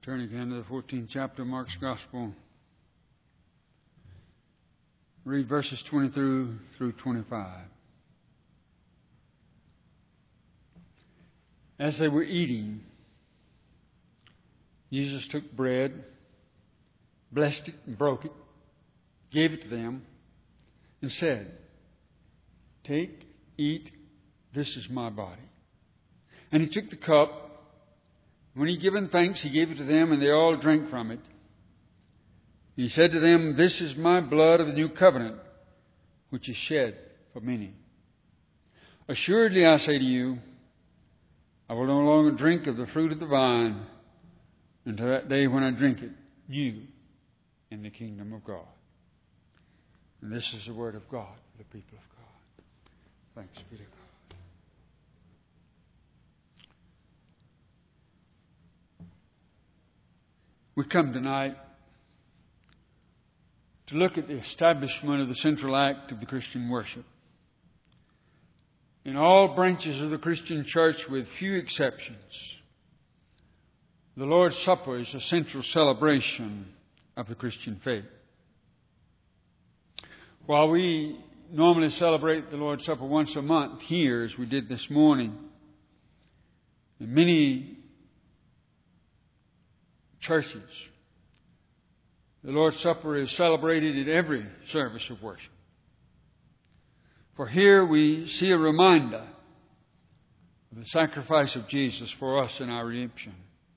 Turn again to the 14th chapter of Mark's Gospel. Read verses 20 through 25. As they were eating, Jesus took bread, blessed it and broke it, gave it to them, and said, "Take, eat, this is my body." And he took the cup. When he had given thanks, he gave it to them, and they all drank from it. He said to them, "This is my blood of the new covenant, which is shed for many. Assuredly, I say to you, I will no longer drink of the fruit of the vine until that day when I drink it, new in the kingdom of God." And this is the word of God for the people of God. Thanks be to God. We come tonight to look at the establishment of the central act of the Christian worship. In all branches of the Christian church, with few exceptions, the Lord's Supper is a central celebration of the Christian faith. While we normally celebrate the Lord's Supper once a month here, as we did this morning, in many churches, the Lord's Supper is celebrated at every service of worship. For here we see a reminder of the sacrifice of Jesus for us in our redemption.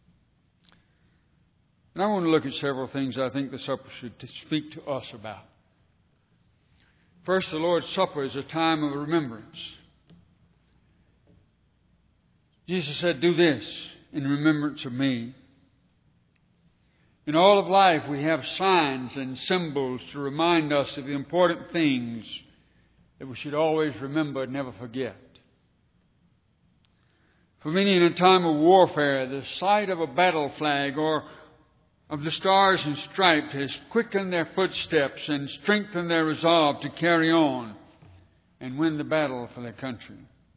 And I want to look at several things I think the supper should speak to us about. First, the Lord's Supper is a time of remembrance. Jesus said, "Do this in remembrance of me." In all of life, we have signs and symbols to remind us of the important things that we should always remember and never forget. For many in a time of warfare, the sight of a battle flag or of the stars and stripes has quickened their footsteps and strengthened their resolve to carry on and win the battle for their country.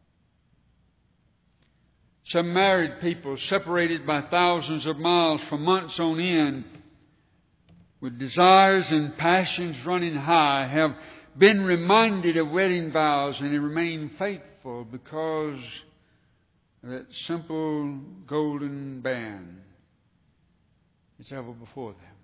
Some married people, separated by thousands of miles for months on end, with desires and passions running high, have been reminded of wedding vows, and they remain faithful because of that simple golden band that's ever before them.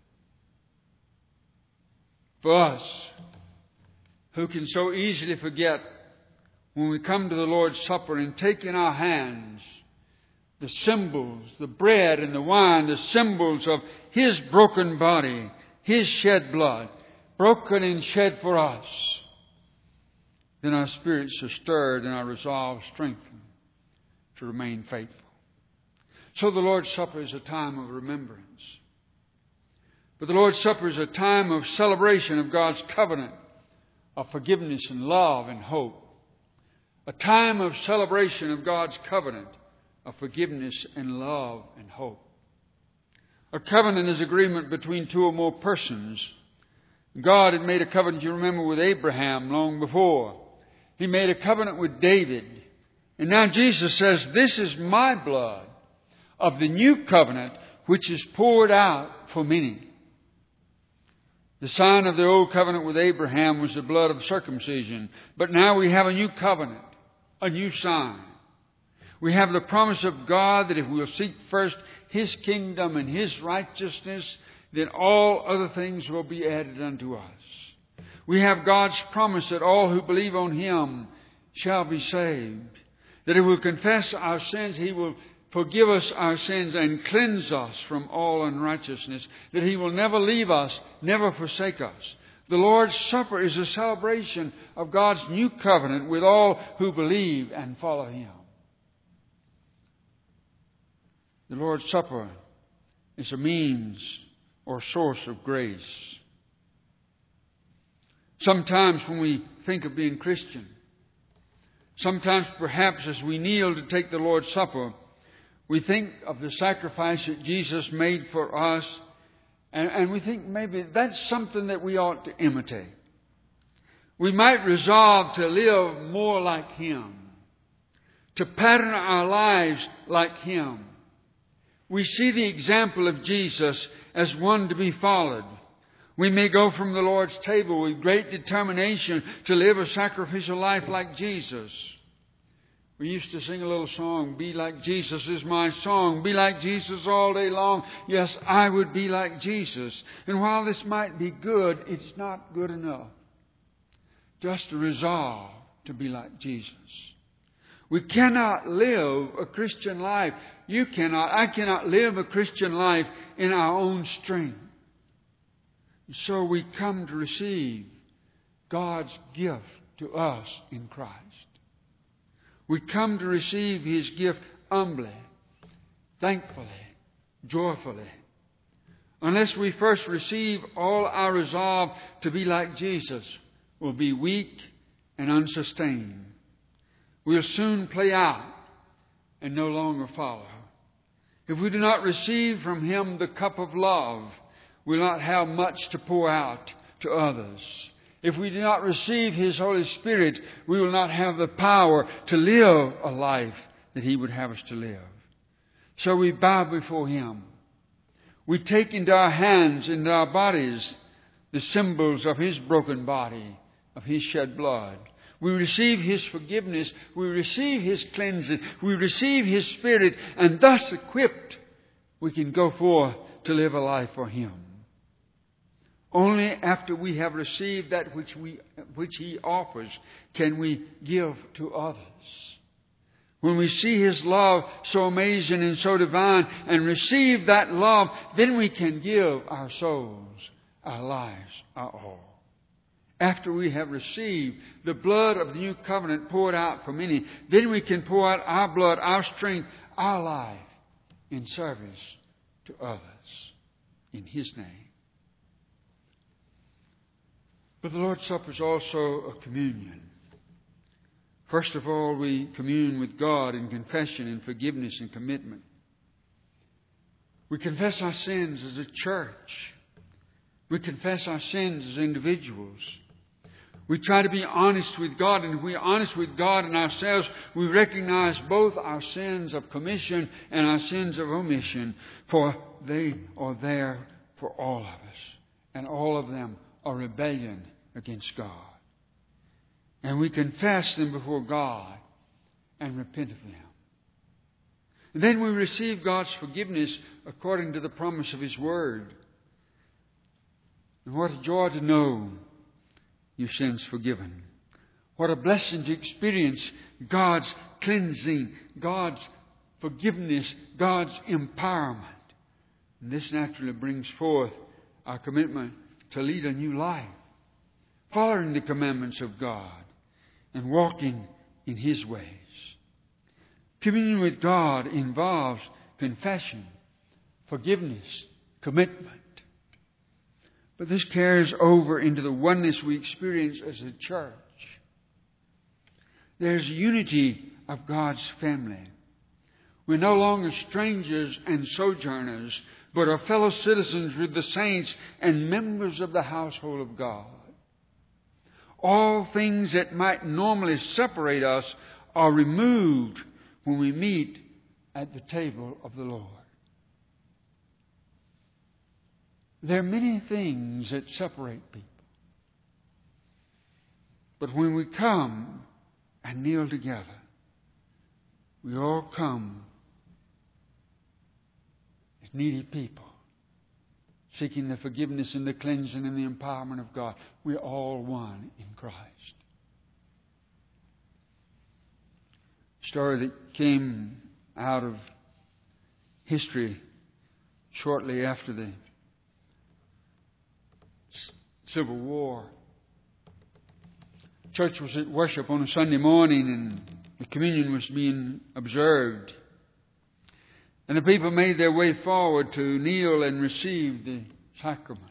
For us, who can so easily forget, when we come to the Lord's Supper and take in our hands the symbols, the bread and the wine, the symbols of His broken body, His shed blood, broken and shed for us, then our spirits are stirred and our resolve strengthened to remain faithful. So the Lord's Supper is a time of remembrance. But the Lord's Supper is a time of celebration of God's covenant, of forgiveness and love and hope. A time of celebration of God's covenant, of forgiveness and love and hope. A covenant is agreement between two or more persons. God had made a covenant, you remember, with Abraham long before. He made a covenant with David. And now Jesus says, "This is my blood of the new covenant, which is poured out for many." The sign of the old covenant with Abraham was the blood of circumcision. But now we have a new covenant, a new sign. We have the promise of God that if we will seek first His kingdom and His righteousness, then all other things will be added unto us. We have God's promise that all who believe on Him shall be saved. That if we confess our sins, He will forgive us our sins and cleanse us from all unrighteousness. That He will never leave us, never forsake us. The Lord's Supper is a celebration of God's new covenant with all who believe and follow Him. The Lord's Supper is a means or source of grace. Sometimes when we think of being Christian, sometimes perhaps as we kneel to take the Lord's Supper, we think of the sacrifice that Jesus made for us, and we think maybe that's something that we ought to imitate. We might resolve to live more like Him, to pattern our lives like Him. we see the example of Jesus as one to be followed. We may go from the Lord's table with great determination to live a sacrificial life like Jesus. We used to sing a little song, "Be like Jesus" is my song. Be like Jesus all day long. Yes, I would be like Jesus. And while this might be good, it's not good enough. Just to resolve to be like Jesus. We cannot live a Christian life. You cannot. I cannot live a Christian life in our own strength. And so we come to receive God's gift to us in Christ. We come to receive His gift humbly, thankfully, joyfully. Unless we first receive, all our resolve to be like Jesus will be weak and unsustained. We'll soon play out and no longer follow. If we do not receive from Him the cup of love, we'll not have much to pour out to others. If we do not receive His Holy Spirit, we will not have the power to live a life that He would have us to live. So we bow before Him. We take into our hands, into our bodies, the symbols of His broken body, of His shed blood. We receive His forgiveness. We receive His cleansing. We receive His Spirit. And thus equipped, we can go forth to live a life for Him. Only after we have received that which He offers can we give to others. When we see His love so amazing and so divine and receive that love, then we can give our souls, our lives, our all. After we have received the blood of the new covenant poured out for many, then we can pour out our blood, our strength, our life in service to others in His name. But the Lord's Supper is also a communion. First of all, we commune with God in confession and forgiveness and commitment. We confess our sins as a church. We confess our sins as individuals. We try to be honest with God, and if we're honest with God and ourselves, we recognize both our sins of commission and our sins of omission, for they are there for all of us, and all of them are rebellion against God. And we confess them before God and repent of them. And then we receive God's forgiveness according to the promise of His Word. And what a joy to know your sins forgiven. What a blessing to experience God's cleansing, God's forgiveness, God's empowerment. And this naturally brings forth our commitment to lead a new life, following the commandments of God and walking in His ways. Communion with God involves confession, forgiveness, commitment. But this carries over into the oneness we experience as a church. There's unity of God's family. We're no longer strangers and sojourners, but are fellow citizens with the saints and members of the household of God. All things that might normally separate us are removed when we meet at the table of the Lord. There are many things that separate people. But when we come and kneel together, we all come as needy people, seeking the forgiveness and the cleansing and the empowerment of God. We're all one in Christ. A story that came out of history shortly after the Civil War. Church was at worship on a Sunday morning and the communion was being observed. And the people made their way forward to kneel and receive the sacrament.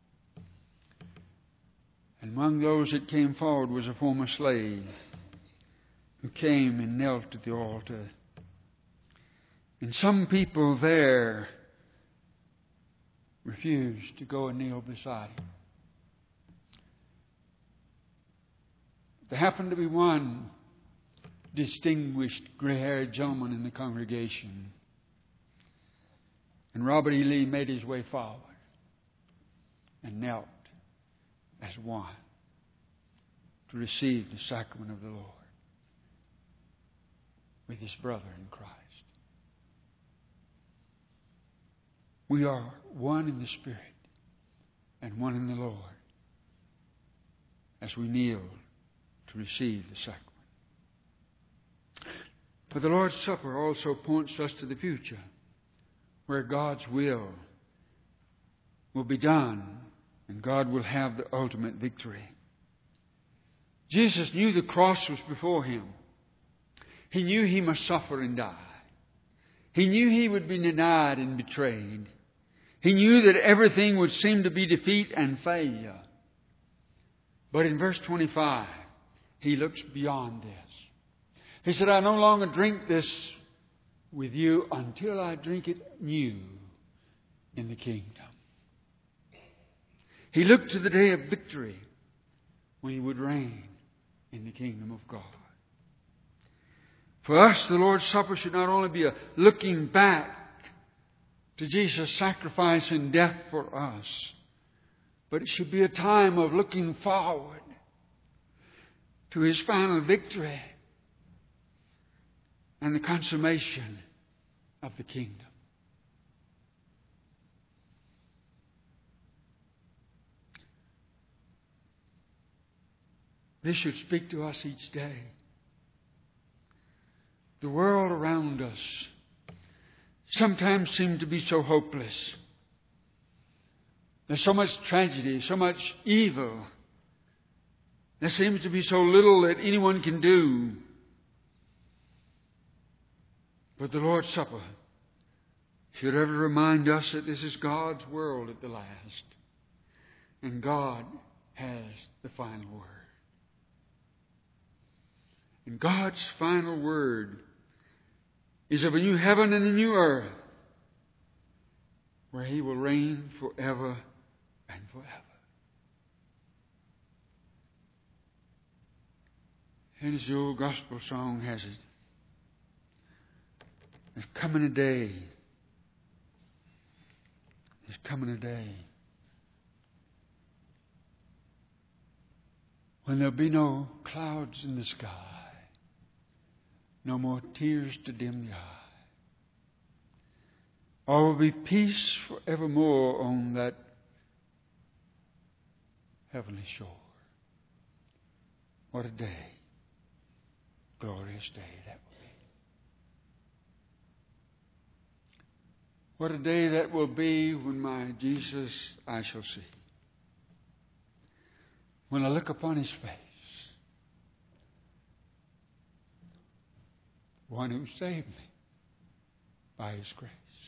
And among those that came forward was a former slave who came and knelt at the altar. And some people there refused to go and kneel beside him. There happened to be one distinguished gray-haired gentleman in the congregation. And Robert E. Lee made his way forward and knelt as one to receive the sacrament of the Lord with his brother in Christ. We are one in the Spirit and one in the Lord as we kneel to receive the sacrament. But the Lord's Supper also points us to the future, where God's will be done and God will have the ultimate victory. Jesus knew the cross was before him. He knew he must suffer and die. He knew he would be denied and betrayed. He knew that everything would seem to be defeat and failure. But in verse 25, he looks beyond this. He said, I no longer drink this with you until I drink it new in the kingdom. He looked to the day of victory when he would reign in the kingdom of God. For us, the Lord's Supper should not only be a looking back to Jesus' sacrifice and death for us, but it should be a time of looking forward to his final victory and the consummation of the kingdom. This should speak to us each day. The world around us sometimes seems to be so hopeless. There's so much tragedy, so much evil. There seems to be so little that anyone can do. But the Lord's Supper should ever remind us that this is God's world at the last. And God has the final word. And God's final word is of a new heaven and a new earth where he will reign forever and forever. And as the old gospel song has it, there's coming a day. There's coming a day when there'll be no clouds in the sky, no more tears to dim the eye. All will be peace forevermore on that heavenly shore. What a day, glorious day that will be. What a day that will be when my Jesus I shall see. When I look upon his face, one who saved me by his grace.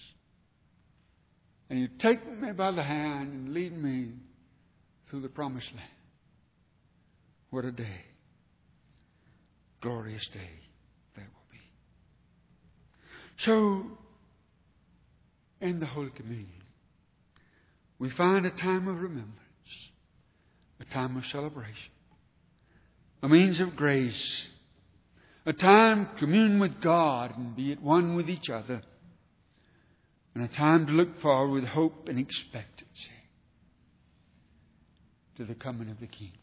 And you take me by the hand and lead me through the promised land. What a day. Glorious day that will be. So, in the Holy Communion, we find a time of remembrance, a time of celebration, a means of grace, a time to commune with God and be at one with each other, and a time to look forward with hope and expectancy to the coming of the kingdom.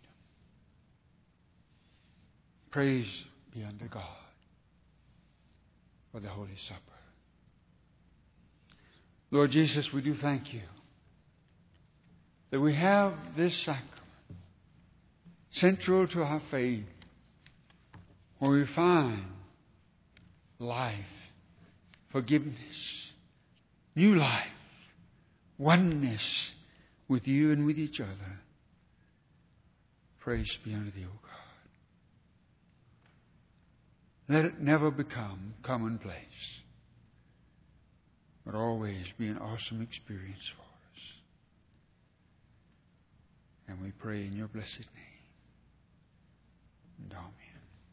Praise be unto God for the Holy Supper. Lord Jesus, we do thank you that we have this sacrament central to our faith, where we find life, forgiveness, new life, oneness with you and with each other. Praise be unto thee, O God. Let it never become commonplace, but always be an awesome experience for us. And we pray in your blessed name. And amen.